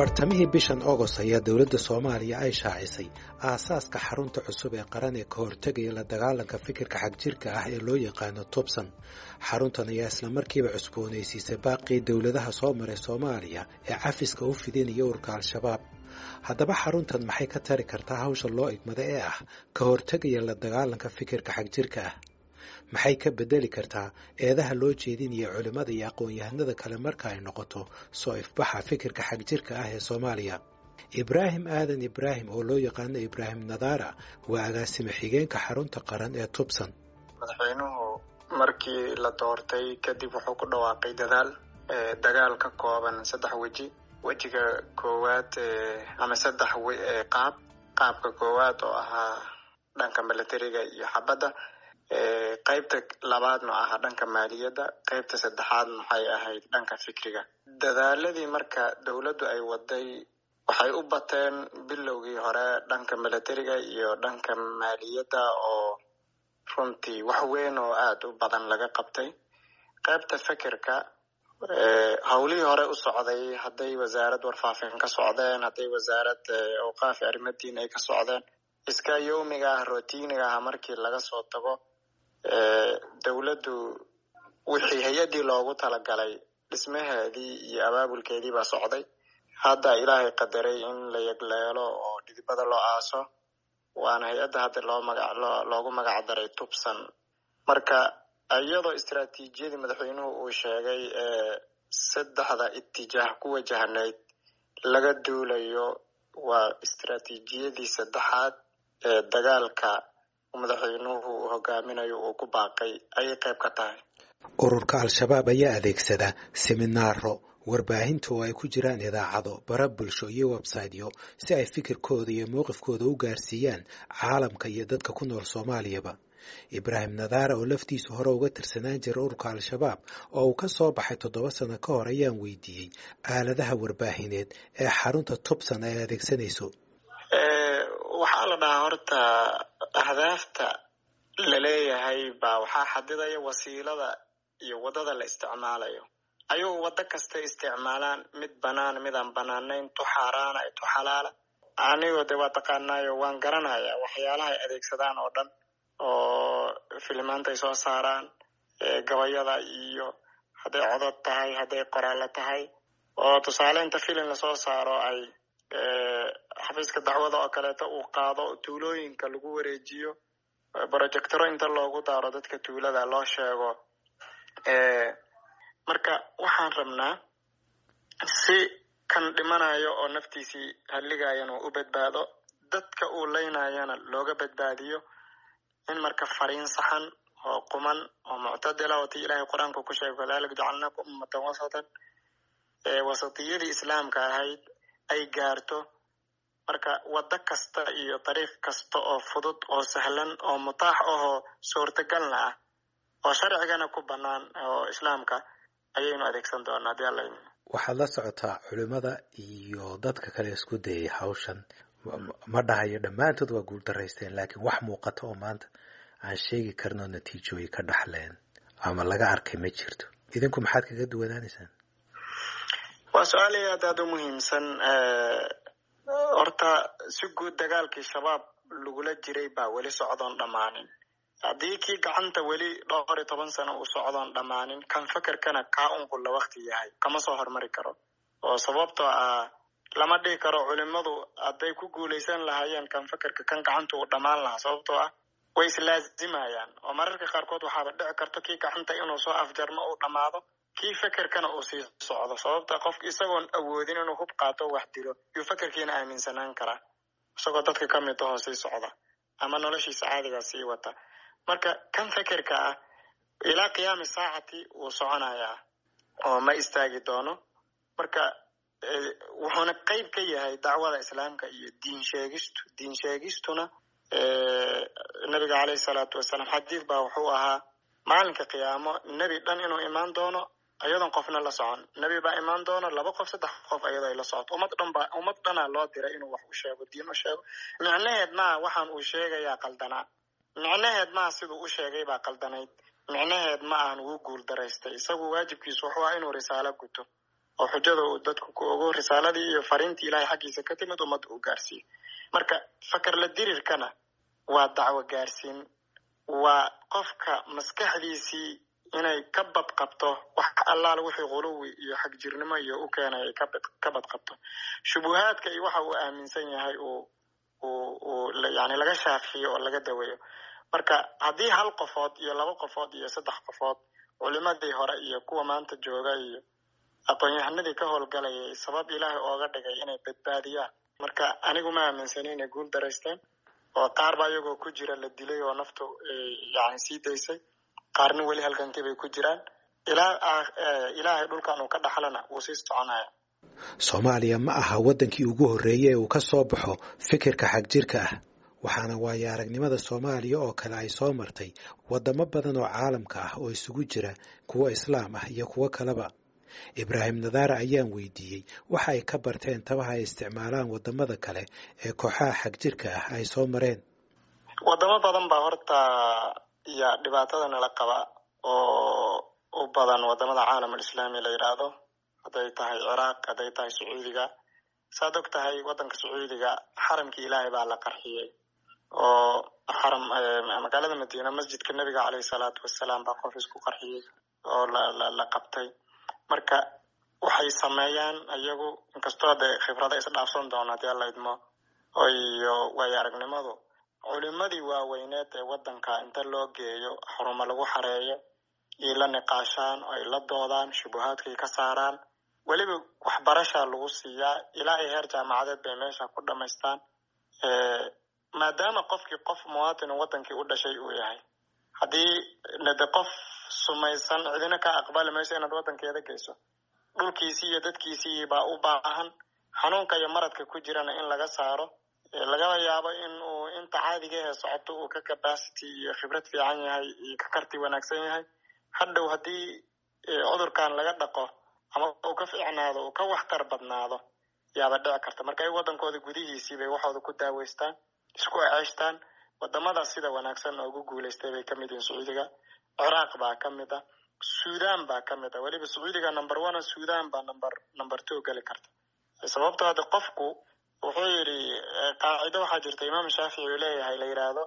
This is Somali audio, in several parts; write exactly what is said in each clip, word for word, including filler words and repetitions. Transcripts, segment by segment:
bartamihii bishan August ayaa dowladda Soomaaliya ay shaacisay aasaaska xarunta cusub ee qaran ee ka hortagaya la dagaalanka fikirka xagjirka ah ee loo yaqaano Tubsan. Xaruntan ayaa isla markiiba cusboonaysiisay baaqii dowladaha soo maray Soomaaliya ee cafiska u fidinaya ururka Al-Shabaab. Haddaba xaruntan maxay ka tari kartaa hawsha loo igmada ee ah ka hortagaya la dagaalanka fikirka xagjirka ah? maxay ka bedeli kartaa eedaha loo jeedinaya culimada iyo aqoon-yahanada kale marka ay noqoto soo ifbaxa fikirka xagjirka ah ee Soomaaliya? Ibraahim Aadan Ibraahim oo loo yaqaan Ibraahim Nadara waa agaasime xigeenka xarunta qaran ee Tubsan. Madaxweynuhu markii la doortay kadib wuxuu ku dhawaaqay dadaal dagaal ka kooban saddex waji. Wajiga koowaad ama saddex qaab qaabka koowaad oo ahaa dhanka militariga iyo xabadda, qaybta labaadna aha dhanka maaliyadda, qaybta saddexaad maxay ahayd dhanka fikriga. Dadaaladii marka dawladdu ay waday waxay u bateen bilowgii hore dhanka militariga iyo dhanka maaliyadda oo runtii wax weyn oo aad u badan laga qabtay. qaybta fikirka hawlihii hore u socday hadday wasaarad warfaafin ka socdeen, hadday wasaarad awqaaf arrimo diin ay ka socdeen, iska yoomiga ah routiniga ah markii laga soo tago dawladdu wixii hay-adii loogu talagalay dhismaheedii iyo abaabulkeedii baa socday. Hadda ilaahay qadaray in la yagleelo oo dhidibada loo aaso, waana hay-adda hadda loo magac loogu magac daray Tubsan. Marka iyadoo istiraatiijiyadii madaxweynuhu uu sheegay ee saddexda itijaah ku wajahnayd laga duulayo, waa istiraatiijiyadii saddexaad ee dagaalka madaxweynuhu hogaaminayo uu ku baaqay ayay qayb ka tahay. Ururka Al-Shabaab ayaa adeegsada seminaaro, warbaahinta oo ay ku jiraan idaacado, bara bulsho iyo website-yo si ay fikirkooda iyo mowqifkooda u gaarsiiyaan caalamka iyo dadka ku nool Soomaaliyaba. Ibraahim Nadara oo laftiisu hore uga tirsanaan jiray ururka Al-Shabaab oo uu ka soo baxay toddoba sano ka hor ayaan weydiiyey aaladaha warbaahineed ee xarunta Tubsan ay adeegsanayso. Waxaa la dhahaa horta ahdaafta la leeyahay baa waxaa xadidaya wasiilada iyo wadada la isticmaalayo. Ayuu wada kasta isticmaalaan, mid banaan mid aan banaanayn, tu xaaraana tu xalaala. Anigoo de waa taqaanaayo waan garanayaa waxyaalaha ay adeegsadaan oo dhan, oo filmaanta ay soo saaraan, gabayada iyo hadday codod tahay hadday qoraalo tahay, oo tusaale inta filim lasoo saaro ay xafiiska dacwada oo kaleeto uu qaado tuulooyinka lagu wareejiyo, projectoro inta loogu daaro dadka tuulada loo sheego. Marka waxaan rabnaa si kan dhimanayo oo naftiisii halligayana u badbaado, dadka uu leynayana looga badbaadiyo, in marka fariin saxan oo quman oo muctadila oo tii ilaahay quraanka ku sheegay walaalka jacalnaakum ummatan wasatan ee wasatiyadii islaamka ahayd ay gaarto. Marka wada kasta iyo dariiq kasta oo fudud oo sahlan oo mutaax oo suurtagalna ah oo sharcigana ku banaan oo islaamka ayaynu adeegsan doonaa hadii alla idmo. Waxaad la socotaa culimada iyo dadka kale isku dayay hawshan, ma dhahayo dhammaantood waa guul daraysteen, laakiin wax muuqato oo maanta aan sheegi karno natiijooyin ka dhaxleen ama laga arkay ma jirto. idinku maxaad kaga duwanaanaysaan? Waa su'aal aad u muhiimsan. Horta si guud dagaalkii shabaab lagula jiray baa weli socdoon dhammaanin. Haddii kii gacanta weli dhowr iyo toban sano uu socdoon dhammaanin, kan fakarkana kaa unqul la waqti yahay kama soo hormari karo. oo sababtoo ah lama dhihi karo culimadu hadday ku guuleysan lahaayeen kan fakarka kan gacanta uu dhammaan lahaa, sababtoo ah way islaazimayaan. oo mararka qaarkood waxaaba dhici karto kii gacanta inuu soo afjarmo uu dhammaado, kii fakarkana uu sii socdo. sababta qofka isagoon awoodin inuu hub qaato wax dilo yuu fakarkiina aaminsanaan karaa isagoo dadka ka mid ahoo sii socda ama noloshiisa caadiga sii wata. marka kan fakarka ah ilaa qiyaami saacati uu soconayaa oo ma istaagi doono. marka wuxuuna qayb ka yahay dacwada islaamka iyo diin sheegistu diin sheegistuna nabiga calayhi salaatu wasalaam xadiid baa wuxuu ahaa maalinka qiyaamo nebi dhan inuu imaan doono ayadoon qofna la socon. nebi baa imaan doono laba qof saddex qof ayadoo ay la socoto. ummad dhan baa ummad dhanaa loo diray inuu wax u sheego, diin u sheego. micnaheed maa waxaan uu sheegayaa qaldanaa, micnaheed maa siduu u sheegay baa qaldanayd, micnaheed ma ahan wuu guul daraystay. isagu waajibkiisu wuxuu ahaa inuu risaalo guto oo xujada uu dadku ku ogo risaaladii iyo fariintii ilaahay xaggiisa ka timid ummad uu gaarsiiyo. marka fakar la dirirkana waa dacwo gaarsiin, waa qofka maskaxdiisii inay ka badqabto wax allaale wixii quluwi iyo xagjirnimo iyo u keenay ay ka badqabto shubuhaadka iyo waxa uu aaminsan yahay uu uu yani laga shaafiyo oo laga daweeyo. marka haddii hal qofood iyo laba qofood iyo saddex qofood culimadii hore iyo kuwa maanta jooga iyo aqoon-yahanadii ka howlgalayay sabab ilaahay ooga dhigay inay badbaadiyaan, marka anigu ma aaminsanin inay guul daraysteen, oo qaar baa iyagoo ku jira la dilay oo naftu yani sii daysay, qaarna weli halkankii bay ku jiraan ilaa ilaahay dhulkan uu ka dhaxlana wuu sii soconaya. Soomaaliya ma aha wadankii ugu horeeyay ee uu ka soo baxo fikirka xagjirka ah, waxaana waayo aragnimada Soomaaliya oo kale ay soo martay wadamo badan oo caalamka ah oo isugu jira kuwa islaam ah iyo kuwa kaleba. Ibraahim Nadaara ayaan weydiiyey waxa ay ka barteen tabaha ay isticmaalaan wadamada kale ee kooxaha xagjirka ah ay soo mareen. wadamo badan baa horta iyo dhibaatada nala qaba oo u badan wadamada caalamka islaami la yiraahdo, haday tahay Ciraaq, haday tahay Sacuudiga. saad og tahay wadanka Sacuudiga xaramkii ilaahay baa la qarxiyay oo xaram magaalada Madiina masjidka nabiga calayhi salaatu wassalaam baa qof isku qarxiyay oo la la qabtay. marka waxay sameeyaan ayagu inkastoo de khibrada is dhaafsan doona hadii la idmo oo iyo way aragnimadu culimadii waaweyneed ee wadanka inta loo geeyo xarumo lagu xareeyo iyo la niqaashaan oo ay la doodaan shubuhaadkii ka saaraan, waliba waxbarasha lagu siiyaa ilaa ay heer jaamacadeed bay meesha ku dhamaystaan. maadaama qofkii qof muwaadin wadankii u dhashay uu yahay, haddii nada qof sumaysan cidina ka aqbali mayso inaad wadankeeda geyso, dhulkiisii iyo dadkiisii baa u baahan xanuunka iyo maradka ku jirana in laga saaro. laga yaabo in uu inta caadiga ah socoto uu ka capacity iyo khibrad fiican yahay iyo ka karti wanaagsan yahay, hadhow haddii cudurkan laga dhaqo ama uu ka fiicnaado uu ka waxtar badnaado yaaba dhici karta. marka ay wadankooda gudihiisii bay waxooda ku daaweystaan, isku ceeshtaan. wadamada sida wanaagsan oo ugu guuleystay bay kamid yihiin Sacuudiga, Ciraaq baa kamid ah, Suudaan baa kamid ah, waliba Sacuudiga number one, Suudaan baa number number two gali karta. sababtoo ah qofku wuxuu yiri qaacido waxaa jirta Imaam Shaafici uu leeyahay la yiraahdo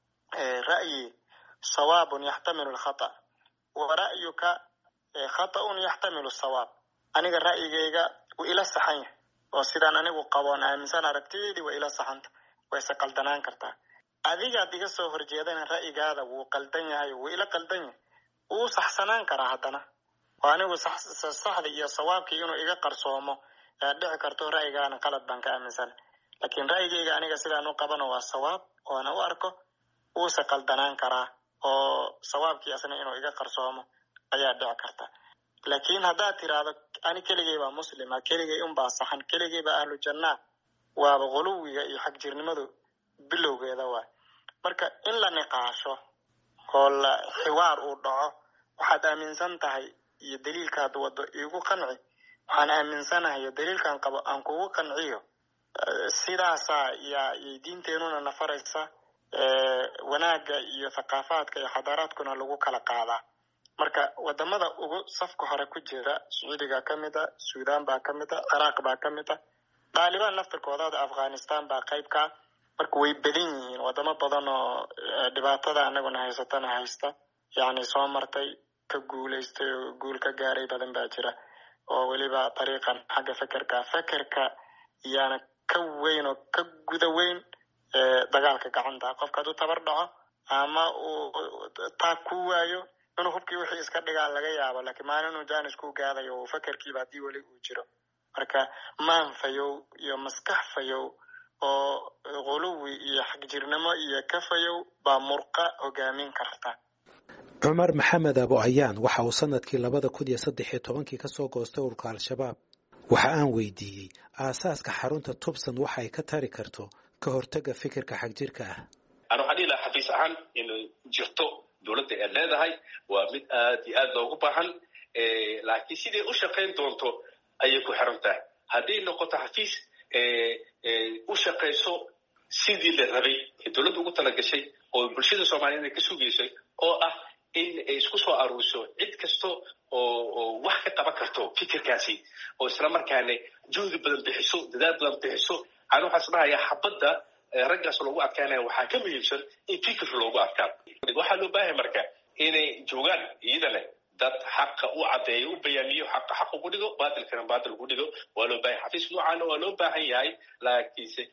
ra'yi sawaabun yahtamilu al-khata wa ra'yuka khata'un yahtamilu as-sawaab. aniga ra'yigayga uu ila saxan yahay oo sidaan anigu qaboon aaminsan aragtideedii waa ila saxanta, way se qaldanaan kartaa. adiga diga soo horjeedana ra'yigaada wuu qaldan yahay, wuu ila qaldan yahay, uu saxsanaan karaa haddana. waa anigu sax saxda iyo sawaabkii inuu iga qarsoomo dhici karto ra'yigaana qalad baan ka aaminsan, laakiin ra'yigayga aniga sidaan u qabano waa sawaab oo ana u arko uu se qaldanaan karaa oo sawaabkii asna inuu iga qarsoomo ayaa dhici karta. laakiin haddaad tiraahdo ani keligay baa muslima, keligay un baa saxan, keligay baa ahlu janna, waaba quluwiga iyo xagjirnimadu bilowgeeda waa. marka in la niqaasho oo la xiwaar uu dhaco, waxaad aaminsan tahay iyo daliilkaad wado igu qanci, waxaan aaminsanahay daliilkan qabo aan kugu qanciyo, sidaasaa yaa diinteenuna nafaraysa. wanaaga iyo thaqaafaadka iyo xadaaraadkuna lagu kala qaadaa. marka wadamada ugu safka hore ku jira Sacuudiga kamid ah, Suudaan baa kamid ah, Ciraaq baa kamid ah, Taliban naftirkooda Afghanistan baa qayb ka. marka way badan yihiin wadamo badan oo dhibaatada anaguna haysatana haysta, yani soo martay ka guuleystay oo guul ka gaaray badan baa jira oo waliba tariiqan xagga fikirka fikirka yaana ka weyn oo ka guda weyn dagaalka gacanta. qofka uu tabar dhaco ama uu taa ku waayo inuu hubkii wixii iska dhigaa laga yaabo, laakiin maalin uu jaanis ku gaadayo oo fikirkii baa dii wali uu jiro. marka maan fayow iyo maskax fayow oo quluwi iyo xagjirnimo iyo kafayow baa murqa hogaamin karta. Cumar Maxamed Abu Ayaan waxa uu sanadkii labada kun iyo saddex iyo tobankii ka soo goostay ururka Al-Shabaab. waxa aan weydiiyey aasaaska xarunta Tubsan waxa ay ka tari karto ka hortagga fikirka xagjirka ah. أنا waxaan ilaa xafiis ahaan in jirto dawladda ay leedahay waa mid aad iyo aad loogu baahan, laakiin sidii u shaqeyn doonto ayay ku xiran tahay. haddii noqoto xafiis u shaqeyso sidii la rabay dawladda ugu talagashay oo bulshada Soomaaliyeed ay ka sugeysay oo ah in ay isku soo aruuriso cid kasto oo wax ka qaban karto fikirkaasi markaane juhdi badan bixiso dadaal badan bixiso aan waxaas dhahayaa xabadda raggaas loogu adkaanaya waxaa ka muhiimsan in fikir loogu adkaado waxaa loo baahay marka inay joogaan iyadana dad xaqa u cadeeyo u bayaamiyo xaqa xaq ugu dhigo baadilkana baadil ugu dhigo waa loo baahay xafiis noocaana waa loo baahan yahay laakiinse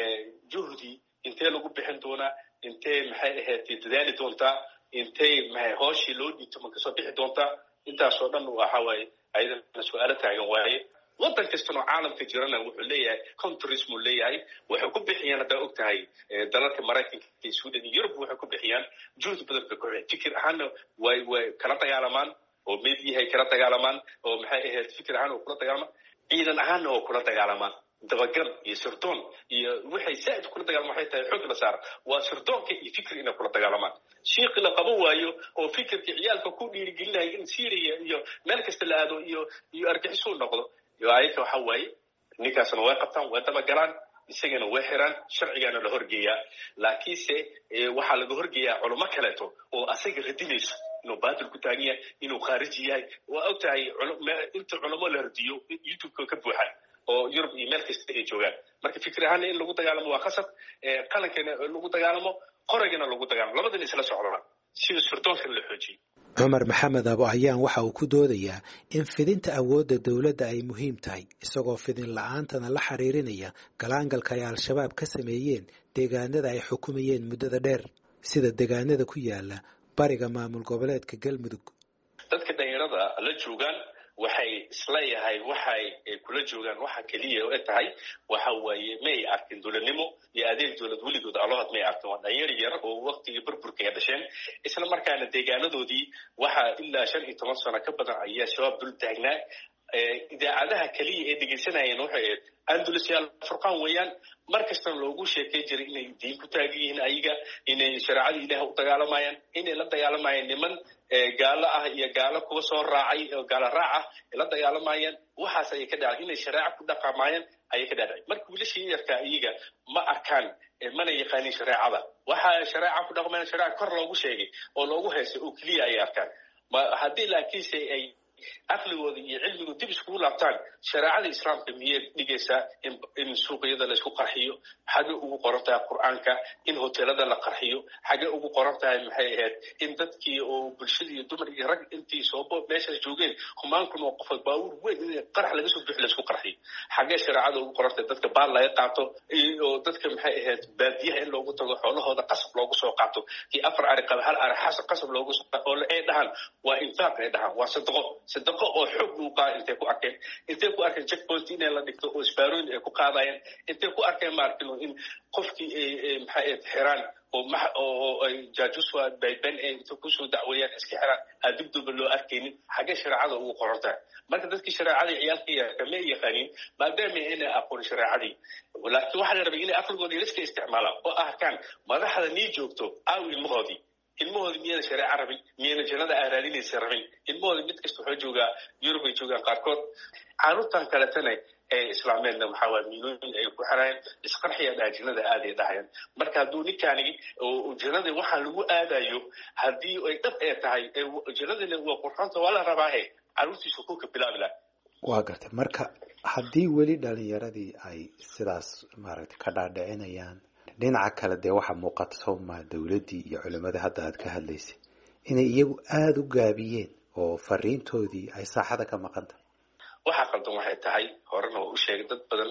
juhdi intee lagu bixin doonaa intee maxay ahayd dadaali doontaa intee maxay hooshii loo dhiibto ma kasoo bixi doontaa intaasoo dhan waxa waaye ayadana su-aalo taagan waaye waddan kastana oo caalamka jirana wuxuu leeyahay countries muu leeyahay waxay ku bixiyaan haddaa og tahay dalalka maraykanka iyo sweden iyo yurub waxay ku bixiyaan juhdi badan bay ku bixiyaan fikir ahaanna way way kala dagaalamaan oo meediyahay kala dagaalamaan oo maxay ahayd fikir ahaan oo kula dagaalamaan ciidan ahaanna oo kula dagaalamaan dabagal iyo sirdoon iyo waxay saa'id kula dagaalamaan waxay tahay xoog la saar waa sirdoonka iyo fikir inay kula dagaalamaan shiiqi la qabo waayo oo fikirka ciyaalka ku dhiirigelinaya in Syria iyo meel kasta la aado iyo iyo argaxiso noqdo ayaka waxa waaye ninkaasna way qabtaan way dabagalaan isagana way xiraan sharcigana la horgeeyaa laakiinse waxaa laga horgeeyaa culamo kaleeto oo asaga radinayso inuu baatil ku taagan yahay inuu khaariji yahay waa og tahay inta culamo la radiyo youtube-ka ka buuxan oo yurub iyo meel kasta ay joogaan marka fikir ahaana in lagu dagaalamo waa khasab qalankana lagu dagaalamo qoragana lagu dagaalamo labadana isla socdaan sida sirdoonka la xoojiyay cumar maxamed abo ayaan waxa uu ku doodayaa in fidinta awoodda dowladda ay muhiim tahay isagoo fidin la-aantana la xiriirinaya galaangalka ay al-shabaab ka sameeyeen deegaanada ay xukumayeen muddada dheer sida deegaanada ku yaala bariga maamul goboleedka galmudug dadka dhalinyarada la joogaan waxay isleeyahay waxay kula joogaan waxa kaliya oo tahay waxa waaye may arkin dowladnimo iyo adeeg dowlad weligood alood may arkin waa dhalinyaro yar oo waqtigii burburka ay dhasheen isla markaana deegaanadoodii waxa ilaa shan iyo toban sano ka badan ayaa shabaab dul taagnaa idaacadaha kaliya ee dhegeysanayeen waxay ahayd andalusiyaal furqaan weeyaan mar kastana loogu sheekay jiray inay diin ku taagan yihiin ayaga inay shareecada ilaah u dagaalamayaan inay la dagaalamayaan niman gaalo ah iyo gaalo kuwa soo raacay oo gaalo raac ah la dagaalamayaan waxaas ayay ka dhacay inay shareeco ku dhaqamayaan ayay ka dhacay marka wiilashii yarka iyaga ma arkaan mana yaqaanin shareecada waxa shareeco ku dhaqmayaan shareeco kor loogu sheegay oo loogu heesay oo keliya ay arkaan haddii laakiinse ay aqligooda iyo cilmigooda dib iskugu laabtaan shareecada islaamka miyay dhigaysaa in suuqyada la isku qarxiyo xagee ugu qoran tahay qur-aanka in hoteelada la qarxiyo xagee ugu qoran tahay maxay ahayd in dadkii oo bulshada iyo dumar iyo rag intii soobo meeshaas joogeen humaankun oo qofood baabuur weyn in qarax laga soo bixi la isku qarxiyo xagee shareecada ugu qoran tahay dadka baal laga qaato oo dadka maxay ahayd baadiyaha in loogu tago xoolahooda qasab loogu soo qaato kii afar ari qaba hal ari xasab qasab loogu soo qaato oo ay dhahaan waa infaaq ay dhahaan waa sadaqo sadaqo oo xoog uu qaad intay ku arkeen intay ku arkeen checkpoint in la dhigto oo isbaaroon ay ku qaadayeen intay ku arkeen markino in qofkii maxay ahayd xiraan oo oo ay jaajus waa bayban ay inta ku soo dacweeyaan iska xiraan adibduba loo arkaynin xagee shareecada ugu qoran tahay marka dadkii shareecada ciyaalkii kama yaqaanin maadaama inay aqoon shareecadii laakiin waxaa la rabay inay aqligooda iska isticmaalaan oo arkaan madaxda nii joogto aaw ilmahoodii ilmahooda miyana shareeco rabin miyana jannada aaraadinaysa rabin ilmahooda mid kasta waxaa joogaa yurub ay joogaan qaarkood caruurtan kaletana ee islaameedna maxaa waay miilooyin ay ku xirayaan isqarxiya dhaha jannada aaday dhahayaan marka hadduu ninkaani jannada waxaa lagu aadayo haddii ay dhab ee tahay jannadina waa qurxanta waa la rabaahe caruurtiisu kuka bilaabi laha waa gartay marka haddii weli dhalinyaradii ay sidaas maaragtay ka dhaadhicinayaan dhinaca kale dee waxaa muuqata soomaa dowladdii iyo culimadii hadda aad ka hadlaysay inay iyagu aada u gaabiyeen oo fariintoodii ay saaxada ka maqan tahay waxaa qaldan waxay tahay horena waa u sheegay dad badan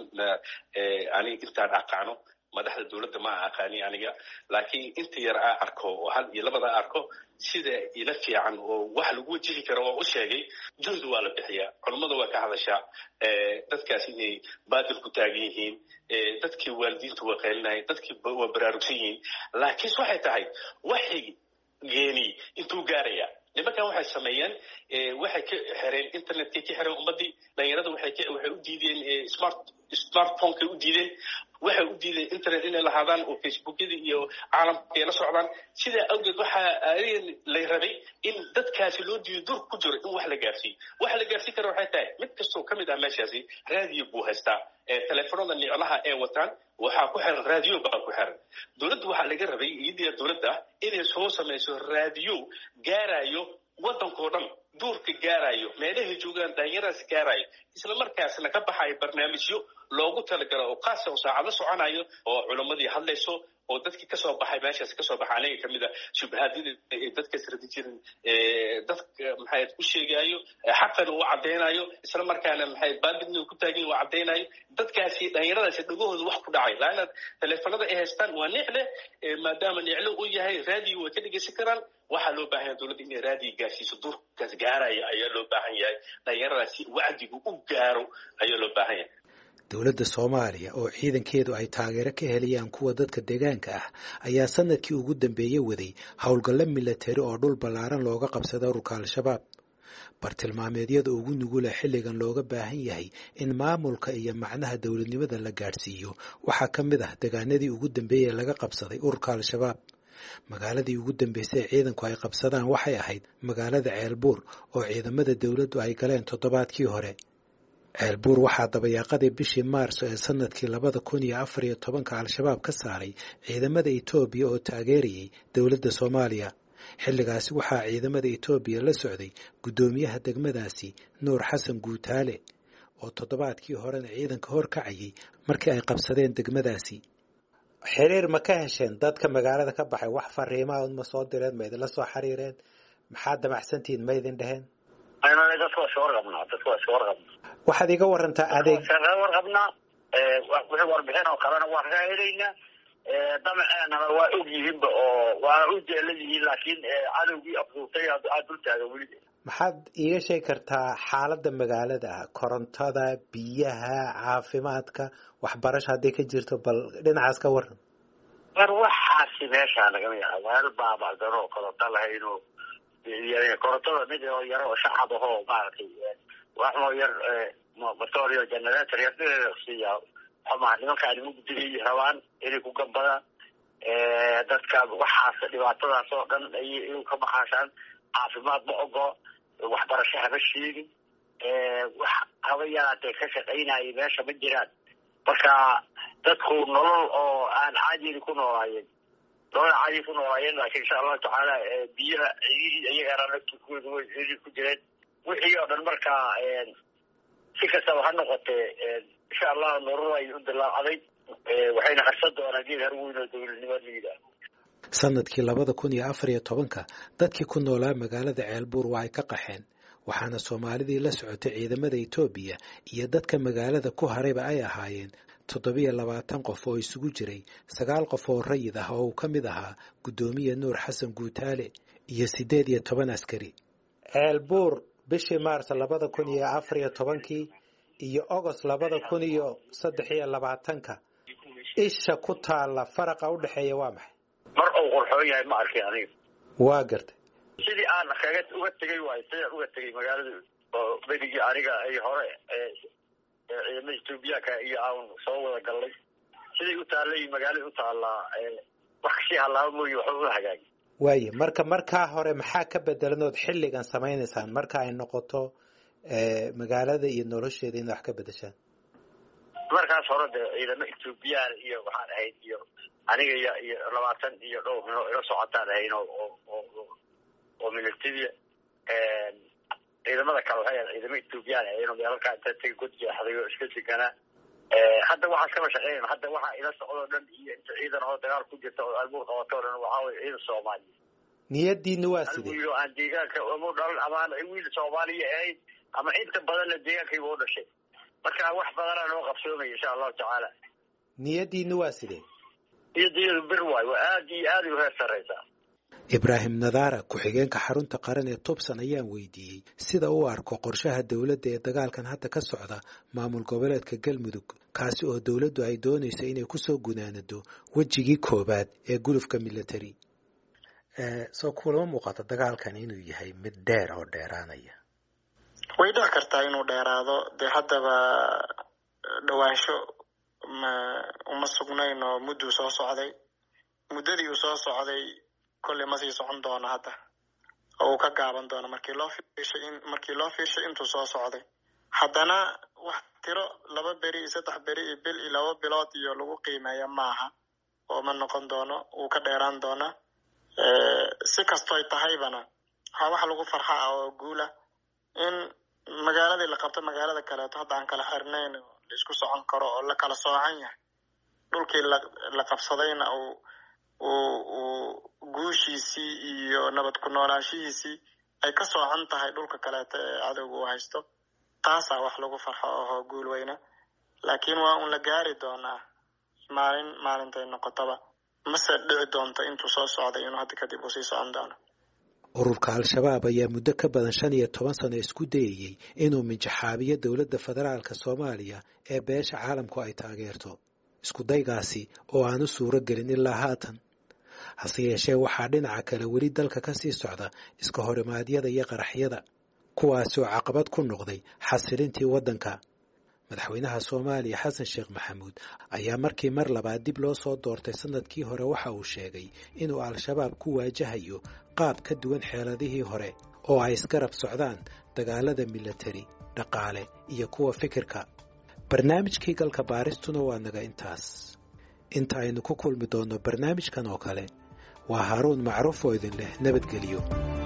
aniga intaan aqaano madaxda dowladda ma aqaani aniga laakiin inta yar aa arko oo hal iyo labada arko sida ila fiican oo wax lagu wajihi karo waa u sheegay juhdi waa la bixiyaa culimmada waa ka hadashaa dadkaas inay baadil ku taagan yihiin dadkii waalidiintu waa qeelinayeen dadkii waa baraarugsan yihiin laakiin waxay tahay waxay geeni intuu gaaraya nimankan waxay sameeyeen waxay ka xireen internetkay ka xireen ummadii dhalinyarada waxay waxay u diideen smart smartphone-kay u diideen waxay u diideen internet inay lahaadaan oo facebookyada iyo caalamka ay la socdaan sidaa awgeed waxaa la rabay in dadkaasi loo diido dur ku jiro in wax la gaarsiiyo wax la gaarsiin kara waxay tahay mid kastoo ka mid ah meeshaasi raadiyo buu haystaa teleefanada niclaha ee wataan waxaa ku xiran raadiyo baa ku xiran dowladda waxaa laga rabay iyadiya dowladda inay soo samayso raadiyo gaarayo waddankoo dhan duurka gaarayo meelaha joogaan dhalinyaradaas gaarayo isla markaasna ka baxayo barnaamijyo loogu talagalo oo qaas ah oo saacado soconayo oo culimadii hadlayso oo dadkii ka soo baxay meeshaas ka soo baxay aniga kamid ah shubahadii dadka strategiyan ee dadka maxay u sheegayo xaqan uu cadeynayo isla markaana maxay baadidna ku taagin uu cadeynayo dadkaasi dhalinyaradaasi dhagahooda wax ku dhacay laana telefoonada ay haystaan waa nicle maadaama niclo uu yahay raadiyo way ka dhigaysan karaan waxaa loo baahan yahay dawladda inay raadiyo gaarsiiso duurkaas gaaraya ayaa loo baahan yahay dhalinyaradaasi wacdigu u gaaro ayaa loo baahan yahay dowladda Soomaaliya oo ciidankeedu ay taageero ka helayaan kuwa dadka deegaanka ah ayaa sanadkii ugu dambeeyay waday howlgalo militari oo dhul ballaaran looga qabsaday ururka Al-Shabaab bartilmaameedyada ugu nugul ee xilligan looga baahan yahay in maamulka iyo macnaha dawladnimada la gaarsiiyo waxaa ka mid ah deegaanadii ugu dambeeyay laga qabsaday ururka Al-Shabaab magaaladii ugu dambeysay ciidanku ay qabsadaan waxay ahayd magaalada Ceelbuur oo ciidamada dawladdu ay galeen toddobaadkii hore Ceelbuur waxaa dabayaaqadii bishii Maarso ee sanadkii labada kun iyo afar iyo tobanka Al-Shabaab ka saaray ciidamada Itoobiya oo taageerayay dawladda Soomaaliya xilligaasi waxaa ciidamada Itoobiya la socday gudoomiyaha degmadaasi Nuur Xasan Guutaale oo toddobaadkii horena ciidanka hor kacayay markii ay qabsadeen degmadaasi xiriir ma ka hesheen dadka magaalada ka baxay wax fariimaha ma soo direen ma idin la soo xiriireen maxaa damacsantiin ma idin dhaheen ayna dadku soo warqabnaa dadku soo warqabnaa waxaad iga warantaa adeeg soo warqabnaa ee wax warbixin oo kalena waa ka helaynaa ee damacana waa og yihiinba oo waa u jeelayeen laakiin cadawgii afduutay aad dultaaga wali maxaad iiga sheegi kartaa xaaladda magaalada korontada biyaha caafimaadka waxbarasho haddii ka jirto bal dhinacaas ka waran war waxaasi meesha laga yaabaa wal baaba daro koronto lahayno iyo korontada mid oo yar oo shacab ah oo maartay wax oo yar motor iyo generator iyo siya ama nimanka ay ugu digay rabaan inay ku gambada ee dadka waxaas dhibaatadaas oo dhan ay ka baxaan caafimaad ma ogo waxbarasho haba sheegin ee wax hawayanaatay ka shaqeynayay meesha ma jiraan marka dadku nolol oo aan caadi ku noolaayeen nolol caadi ku noolaayeen laakiin insha Allah taala biyaha iyaga ranadku ku ku jireen wixii oo dhan marka si kasta waxa noqotay insha Allah nolol ay u dilaacday waxayna qarsan doonaan geed harweyn oo dawladnimada sanadkii labada kun iyo afar iyo tobanka dadkii ku noolaa magaalada Ceelbuur waa ay ka qaxeen waxaana Soomaalidii la socotay ciidamada Itoobiya iyo dadka magaalada ku harayba ay ahaayeen toddoba iyo labaatan qof oo isugu jiray sagaal qof oo rayid ah oo ka mid ahaa gudoomiye Nuur Xasan Guutaale iyo siddeed iyo toban askari Ceelbuur bishii Maarso labada kun iyo afar iyo tobankii iyo August labada kun iyo saddex iyo labaatanka isha ku taala faraqa u dhaxeeya waa maxay mar oo qorxoon yahay ma arkay aniga waa gartay sidii aan kaga uga tagay waay sidii uga tagay magaalada oo bedigi aniga ay hore ee ciidamada Itoobiya ka iyo aan soo wada galay sidii u taalay magaalada u taala wax si halaabo mooy wax u hagaag waaye marka marka hore maxaa ka bedelanood xilligan sameynaysan marka ay noqoto ee magaalada iyo nolosheeda in wax ka bedeshaan markaas hore ciidamada Itoobiya iyo waxaan ahayd iyo aniga iyo labaatan iyo dhowr mino ila socotaan ahayn oo oo oo military ee ciidamada kale waxay ciidamada Itoobiya ayayna meelka inta tag god jeexday oo iska jigana ee hadda waxa ka shaqeeyay hadda waxa ila socdo dhan iyo ciidan oo dagaal ku jirta oo albuur qabato dhan waxa way ciidan Soomaali niyadiina waa sidee iyo aan deegaanka oo dhalin amaan ay wiil Soomaaliya ay ama inta badan deegaanka ay u dhashay marka wax badan oo qabsoomay insha Allah taala niyadiina waa sidee iyadii bir waay waa aad iyo aad u heesaraysaa Ibrahim Nadara ku-xigeenka xarunta qaran ee Tubsan ayaan weydiiyey sida uu arko qorshaha dawladda ee dagaalkan hadda ka socda maamul goboleedka Galmudug kaasi oo dawladdu ay doonayso inay ku soo gunaanado wajigii koobaad ee gulufka military ee soo kulama muuqata dagaalkan inuu yahay mid dheer oo dheeraanaya way dhici kartaa inuu dheeraado de haddaba dhawaansho ma uma sugnayno muddo soo socday muddadii uu soo socday kulli ma sii socon doona hadda oo ka gaaban doona markii loo fiirshay in markii loo fiirshay intuu soo socday haddana wax tiro laba beri saddex beri iyo bil iyo laba bilood iyo lagu qiimeeyo maaha oo ma noqon doono uu ka dheeraan doona ee si kastoo ay tahaybana waxa wax lagu farxaa oo guula in magaaladii la qabto magaalada kaleeto hadda aan kala xirnayn la isku socon karo oo la kala soocan yahay dhulkii la qabsadayna uu uu guushiisii iyo nabad ku noolaanshihiisii ay ka soocan tahay dhulka kaleeto ee cadowga uu haysto taasaa wax lagu farxo oo guul weyna laakiin waa un la gaari doonaa maalin maalintay noqotaba mase dhici doonto intuu soo socday inuu hadda kadib uu sii socon doono ururka al-shabaab ayaa muddo ka badan shan iyo toban sano isku dayayey inuu minjaxaabiyo dowladda federaalka soomaaliya ee beesha caalamku ay taageerto isku daygaasi oo aanu suuro gelin ilaa haatan hase yeeshee waxaa dhinaca kale weli dalka ka sii socda iska horimaadyada iyo qaraxyada kuwaasi oo caqabad ku noqday xasilintii waddanka madaxweynaha Soomaaliya Xasan Sheekh Maxamuud ayaa markii mar labaad dib loo soo doortay sanadkii hore waxa uu sheegay inuu al-shabaab ku waajahayo qaab ka duwan xeeladihii hore oo ay isgarab socdaan dagaalada military dhaqaale iyo kuwa fikirka barnaamijkii galka baaristuna waa naga intaas inta aynu ku kulmi doono barnaamijkan oo kale waa Haaruun Macruuf oo idin leh nabadgelyo.